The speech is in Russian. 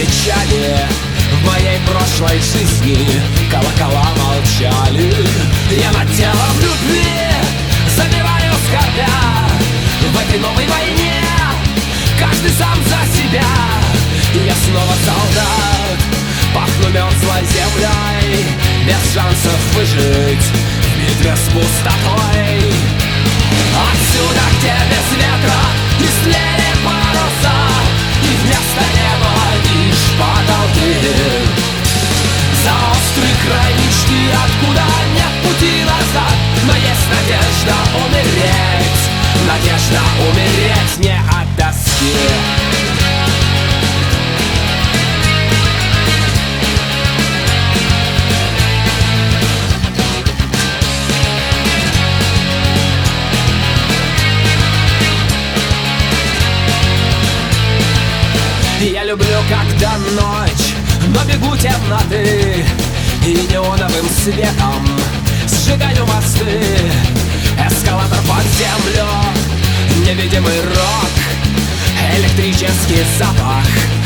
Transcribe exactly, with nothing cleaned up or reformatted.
печали в моей прошлой жизни колокола молчали. Я над телом любви забиваю скорбя. В этой новой войне каждый сам за себя. И я снова солдат, пахну мерзлой землей, без шансов выжить в битве с пустотой. Отсюда, где без ветра истлели паруса, и вместо неба лишь потолки. За острый край мечты, откуда нет пути назад, но есть надежда умереть, надежда умереть не от тоски. Я люблю, когда ночь, но бегу темноты, и неоновым светом сжигаю мосты. Эскалатор под землю, невидимый рок, электрический запах